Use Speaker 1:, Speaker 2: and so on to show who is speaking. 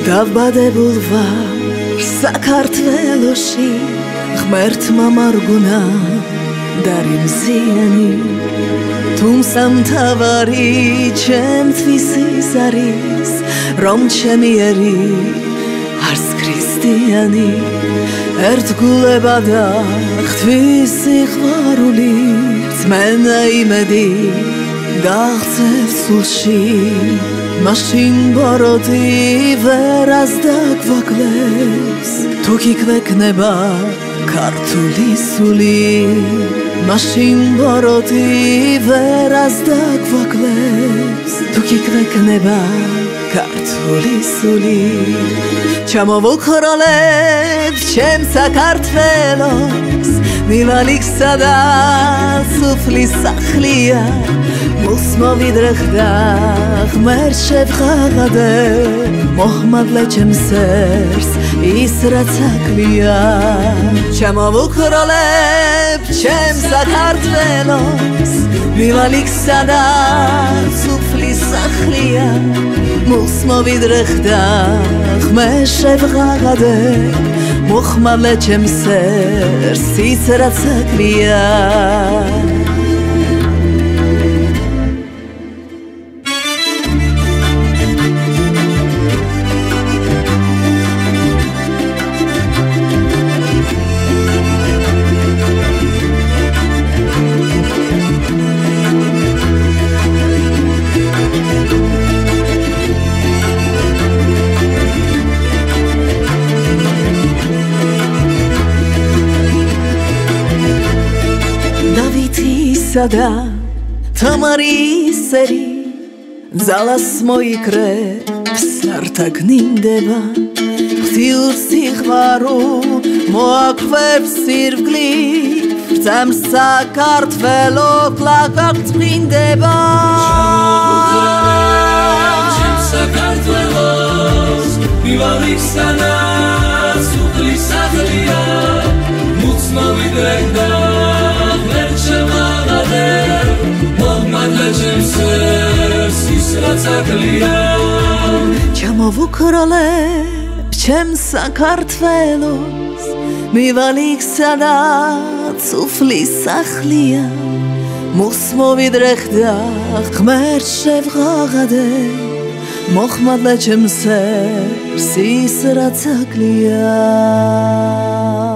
Speaker 1: დავბადებულ ვარ საქართველოში, ღმერთმა მარგუნა დარიმზიანი, თუმცა მთავარი ჩემთვის ის არის, რომ ჩემი ერი არც ქრისტიანი, ერთგულება და ღვთის სიყვარული, რწმენა იმედი გაღწევს სულში, მაშინ ბოროტი ვერას დაგვაკლებს, თუ გიგვექნება ქართული სული, მაშინ ბოროტი ვერას დაგვაკლებს, თუ გიგვექნება ქართული სული. ჩამოვუქროლებ ჩემ საქართველოს, მივალიქსა და სუფლის სახლია, მულს მოვიდრეხ და ღმერთ შევღაღადე, მოხმადლე ჩემს სერს ის რაც აკლია. ჩამოვუქროლებ ჩემ საქართველოს, მივალიქსა და სუფლის სახლია, მულს მოვიდრეხ და ღმერთ შევღაღადე, მოხმადლე ჩემს სერს ის რაც აკლია. და თამარის სერი ძალას მოიკრებს ართაგნინდება, ღვთიურ სიყვარულ მოაქვებს სირბგლით, ბრძემს საქართველო გაგწყინდება.
Speaker 2: ჩემ საქართველოს, მივალიქსა და სუფლის სახლია, მულს მოვიდრეხ და ღმერთ შევღაღადე, მოხმადლე ჩემს სერს ის რაც აკლია.
Speaker 1: ჩამოვუქროლებ ჩემ საქართველოს, მივალიქსა და სუფლის სახლია, მულს მოვიდრეხ და ღმერთ შევღაღადე, მოხმადლე ჩემს სერს ის რაც აკლია.